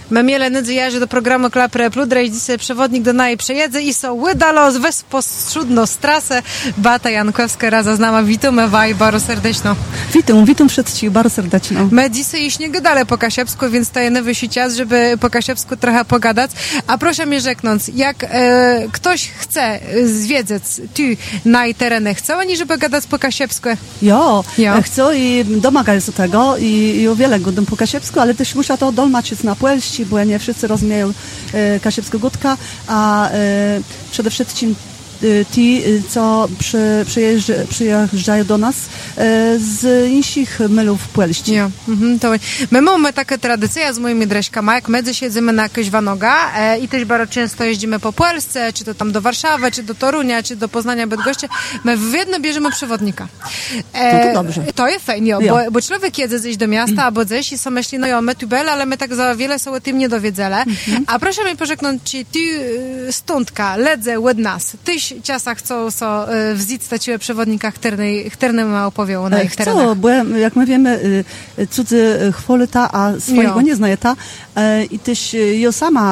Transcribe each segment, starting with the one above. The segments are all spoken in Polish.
My miele nadzieję, do programu Klapre Pludrej dzisiaj przewodnik do naj przejedze i so wydalo z postrzudno z trasę. Bata Jankowska razem z nami. Witamy waj bardzo serdecznie. Witam wszystkich bardzo serdecznie. My dzisiaj już nie gadali po kasiepsku, więc to jest nowy czas, żeby po kasiepsku trochę pogadać. A proszę mnie rzeknąć, jak ktoś chce zwiedzić tu na terenie, chce oni, żeby gadać po kasiepsku? Jo, chcę i domagają się tego i o wiele godzin po kasiepsku, ale też muszę to dolmaczyć na płelści, bo nie wszyscy rozumieją kasiepskiego gutka, a przede wszystkim ci, co przyjeżdżają do nas z innych mylów płelści. Ja. To my mamy takie tradycje z moimi dreśkami, jak my siedzimy na jakieś wanoga i też bardzo często jeździmy po Polsce, czy to tam do Warszawy, czy do Torunia, czy do Poznania, Bydgoszczy. My jedno bierzemy przewodnika. To dobrze. To jest fajnie, bo człowiek jedzie zejść do miasta, albo gdzieś i są myśli, my tu bele, ale my tak za wiele są o tym nie dowiedzele. A proszę mi pożegnąć, czy ty stądka, ledze od nas, tyś czasach chcą wziąć takiego przewodnika, który ma opowiał na ich terenach. Chcą, bo jak my wiemy, cudzy chwoli ta, a swojego nie znaje ta. I też ja sama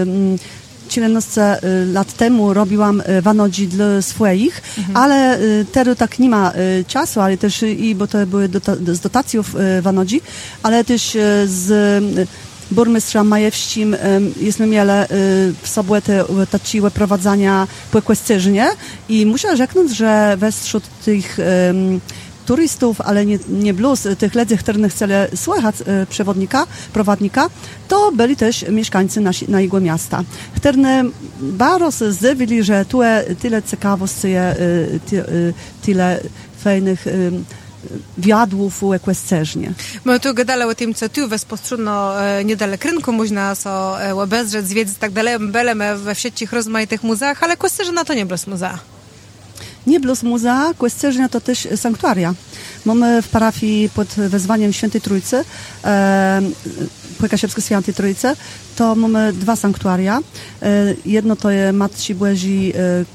17 lat temu robiłam wanodzi dla swoich, ale teraz tak nie ma czasu, ale też bo to były z dotacjów wanodzi, ale też z burmistrzem Majewścim jesteśmy mieli w sobotę takiego prowadzenia po Kłescerzynie i muszę rzeknąć, że wśród tych turystów, ale nie blues, tych ledzy, których chcemy słuchać prowadnika, to byli też mieszkańcy na jego miasta. Którzy bardzo zdziwili, że tu tyle ciekawości, tyle fajnych wiadłów u Kłescerzynie. My tu gadali o tym, co tu bezpośrednio niedaleko rynku można obejrzeć, zwiedzić tak dalej, belemy we wszystkich rozmaitych muzeach, ale Kłescerzyna to nie blues muzea. Nie blues muzea, Kłescerzyna to też sanktuaria. Mamy w parafii pod wezwaniem Świętej Trójcy, po Kasiepsku Świętej Trójcy, to mamy dwa sanktuaria. Jedno to jest Matci Błezi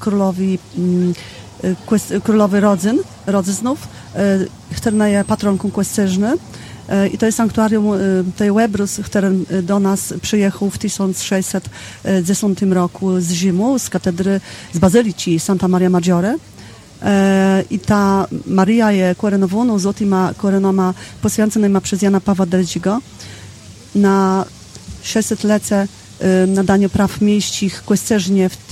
Królowy Rodzyznów, która jest patronką Kłescerzyny. I to jest sanktuarium, to jest Łebrus, który do nas przyjechał w 1610 roku z Rzymu, z katedry, z Bazyliki Santa Maria Maggiore. I ta Maria jest koronowana złotyma koronoma poświęconymi przez Jana Pawła II na 600-lecie nadania praw miejskich Kłescerzynie w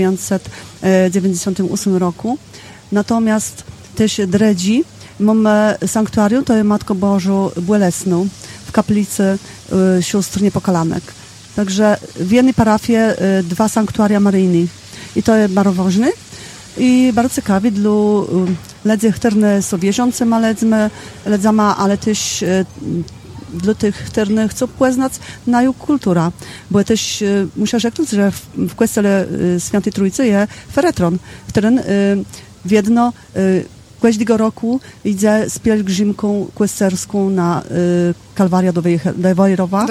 1998 roku. Natomiast też dredzi mamy sanktuarium, to jest Matko Bożą Błelesną w kaplicy sióstr Niepokalanek. Także w jednej parafii dwa sanktuaria maryjne. I to jest bardzo ważne i bardzo ciekawe dla ludzi, którzy są wierzącymi ludziami, ale też dla tych, którzy chcą poznać na kulturę. Bo też muszę rzeknąć, że w kościele Świętej Trójcy jest feretron, który wiedno każdego roku idzie z pielgrzymką kłescerską na Kalwaria do Wejrowa.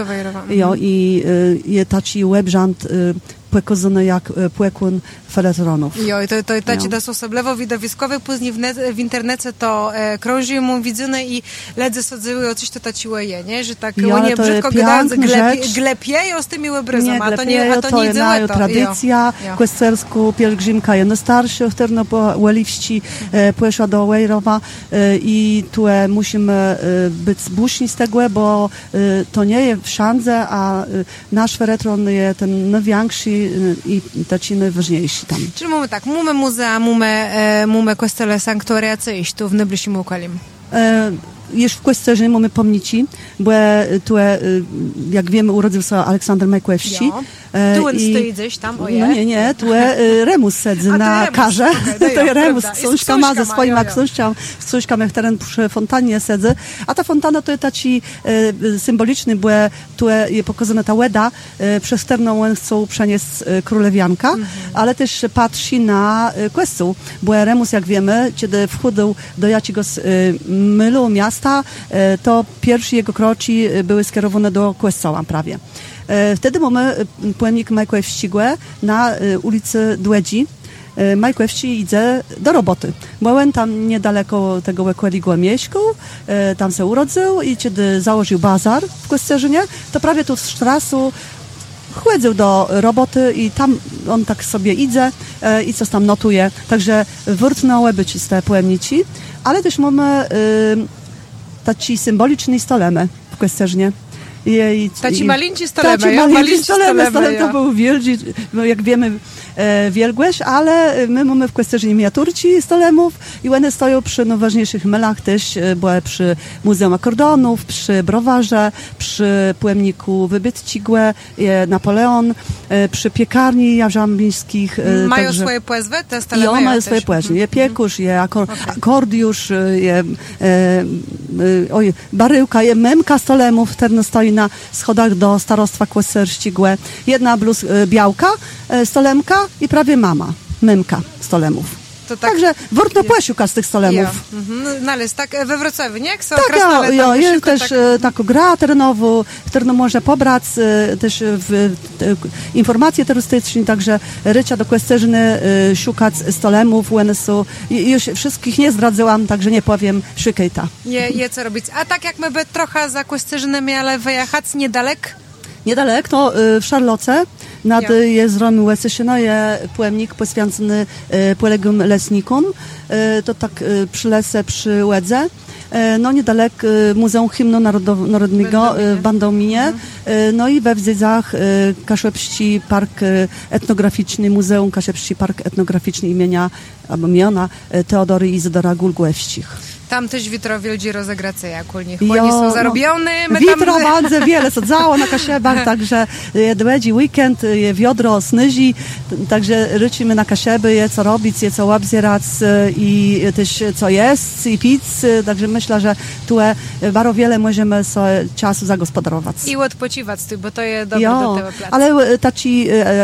I jest taki łebrząt płekozony jak płekun feretronów. Jo, i to ci das osoblewo widowiskowe, później w internecie to krąży mu widzone i ledzy sodzyły o coś to taciło je, nie? Że tak łonie brzydko gadając glepieją z tymi łebryzą, a to nie dzieje to. Tradycja kłescersku pielgrzymka jest najstarsza, która po Łeliwści poszła do Wejrowa i tu musimy być zbuśni z tego, bo to nie jest w szandze, a nasz feretron jest ten największy i taci najważniejsi tam. Czyli mamy tak, mamy muzea, mamy kościele sanktuaria, co iść tu w najbliższym okolim? Już w Kłescerzynie mamy pomnici, bo tu, jak wiemy, urodził się Aleksander Majkłewści. Tu on stoi gdzieś tam, ojej. No nie, tu Remus sedzy na karze. To jest Remus, książka ma ze swoim książkami, które przy fontannie sedzy. A ta fontana to jest taki symboliczny, bo tu jest pokazana ta łeda, przez którą on chcą przenieść królewianka, ale też patrzy na kościół, bo Remus, jak wiemy, kiedy wchodził do jakiego mylu miasta, to pierwsze jego kroki były skierowane do kościoła prawie. Wtedy mamy pojemnik Majkłewścigłe na ulicy Dłedzi Majkłewści idzie do roboty. Byłem tam niedaleko tego łekłeligła mieszkał, tam się urodził i kiedy założył bazar w Kościerzynie, to prawie tu z strasu chodził do roboty i tam on tak sobie idzie i coś tam notuje. Także wyrtnęły być te pojemnici, ale też mamy taki symboliczny stolemy w Kościerzynie. Taci malinci stolemy, to był wielki, jak wiemy, wielgłeś, ale my mamy w Kościerzynie miniaturci stolemów i one stoją przy najważniejszych melach też, były przy Muzeum Akordonów, przy Browarze, przy pojemniku Wybyt-Cigłe, Napoleon, przy piekarni Jarzębińskich. Mają swoje płezwy, te stolemy? Ja, mają swoje płezwy. Je piekurz, je akordiusz, je baryłka, je memka stolemów, terno stoi na schodach do starostwa Kościer-Ścigłe. Jedna białka, stolemka i prawie mama, memka stolemów. Także wórtno-płesiuka z tych stolemów. No ale jest tak we Wrocławiu, nie? Jak są jest też taką gra terenową, którą można pobrać też w informacje turystyczne, także rycia do Kościerzyny szukać stolemów, UNS-u. Już wszystkich nie zdradzałam, także nie powiem, szukaj ta. Je co robić. A tak jak my by trochę za Kościerzynę mieli wyjechać niedalek? Niedalek, to w Szarloce nad jeziorem Łesyszyno jest pojemnik poświęcony poległym leśnikom. To tak przy Lese, przy Łedze. No niedalek Muzeum Hymnu Narodowego w Bandominie. No i we Wzydzach Kaszepści Park Etnograficzny, Muzeum Kaszepści Park Etnograficzny imienia Teodory i Izydora Gulgłewścich. Tam też witro wieldzie rozegrace, jak u nich. Oni są zarobione. Witro bardzo wiele sadzało na Kasiebach, także dłedzi weekend, wiodro, snyzi, także rycimy na Kasieby, je co robić, je co łapzierać i też co jest i pić, także myślę, że tu bardzo wiele możemy sobie czasu zagospodarować. I odpoczywać tu, bo to jest dobre do tego placu. Ale taki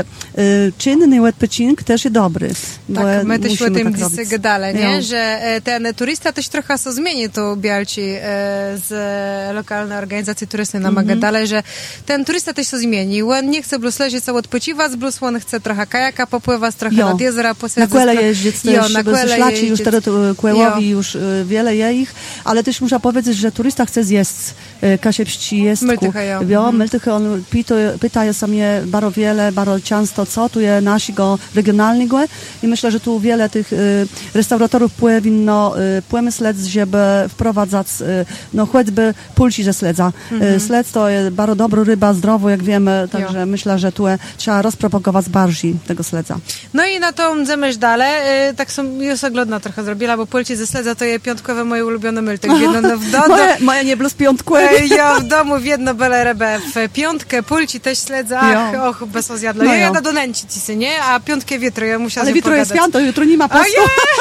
czynny odpoczynek też jest dobry. Tak, my też o tym dzisiaj gadali, nie? Że ten turysta też trochę co zmieni tu Bialci z lokalnej organizacji turystycznej nam gadali, że ten turysta też się zmienił. On nie chce bluz leżeć, co odpoczywać, bluz on chce trochę kajaka popływać, trochę nad jeziora na Kłele jeździć też, szlaci już Kłełowi już wiele je ich, ale też muszę powiedzieć, że turysta chce zjeść Kasiepści jest. Myltychy, on pyta sobie bardzo wiele, bardzo często, co tu jest naszego regionalnego i myślę, że tu wiele tych restauratorów powinno pomyśleć, żeby wprowadzać, no choćby pulci ze sledza. Sledz to jest bardzo dobra ryba, zdrowo, jak wiemy, także myślę, że tu trzeba rozpropagować bardziej tego sledza. No i na tą zemyśl dalej, tak są, już oglądna trochę zrobiła, bo pulci ze sledza to je piątkowe moje ulubione mylty. Moje nie bluz piątkowe. Ja w domu w jedno bele rybę, w piątkę pulci też sledza, bez ozjadla. Ja jadę do Nęci, nie? A piątkę wietru, ja musiałam ale jutro jest piąto, jutro nie ma postu.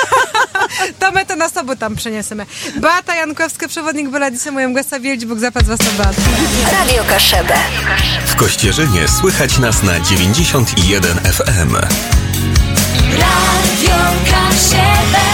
To my to na sobą tam przeniesiemy. Beata Jankowska, przewodnik była dzisiaj moją gościem. Wielki Bóg zapłać was na Beatę. Radio Kaszebę. W Kościerzynie słychać nas na 91 FM. Radio Kaszebę.